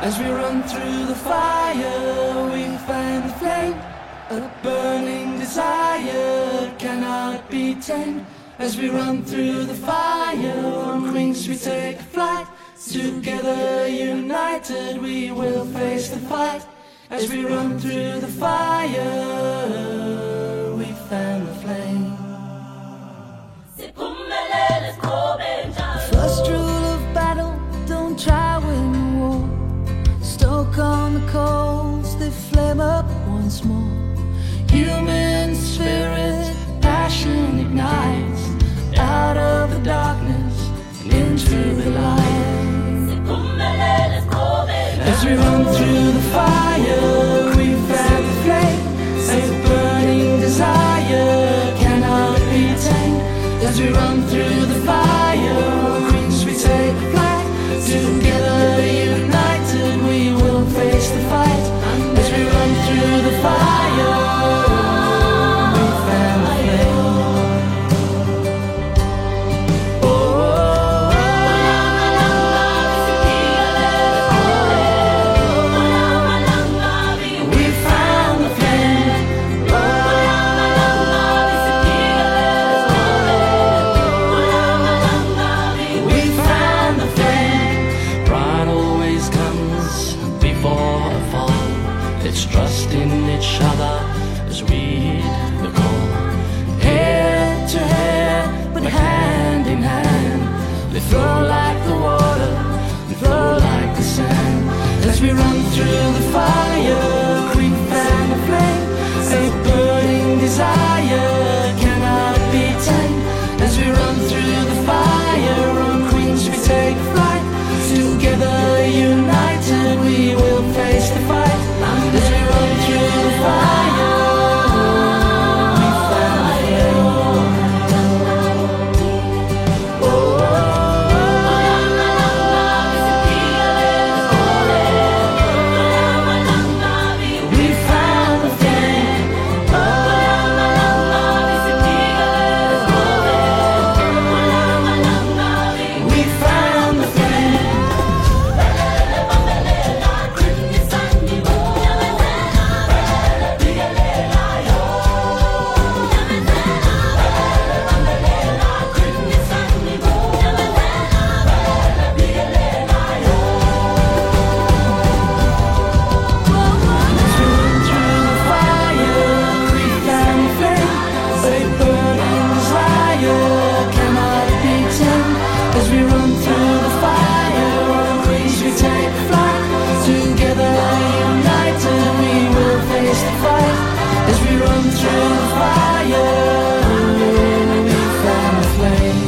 As we run through the fire, we fan the flame. A burning desire cannot be tamed. As we run through the fire, on wings we take flight. Together united we will face the fight. As we run through the fire, we fan the flame. First rule of battle, don't try win war. Stoke on the coals, they flame up once more. Human spirit, passion ignites. Out of the darkness and into the light. As we run through the fire, we fan the flame. A burning desire cannot be tamed. As we run through the fire, wings we take flight. Together united we will face the fight. As we run through the fire, we fan the flame. Let's trust in each other as we heed the call. Head to head, but hand in hand. They flow like the water, they flow like the sand. As we run through the fire, we fan the flame. A burning desire cannot be tamed. As we run through the fire, on wings we take flight. Together united we will face the fight. As we run through the fire, we fan the flame. We fan the flame. We fan the flame. As we run through the fire, on wings we take flight. Together united we will face the fight. As we run through the fire, we fan the flame.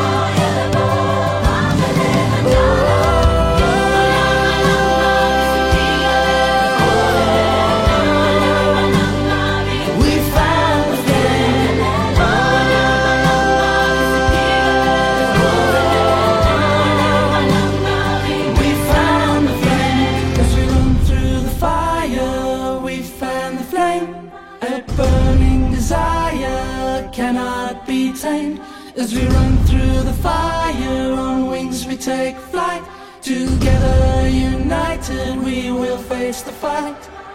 We fan the flame. We fan the flame. As we run through the fire, we fan the flame. A burning desire cannot be tamed. As we run through the fire, on wings we take flight. Together united we will face the fight.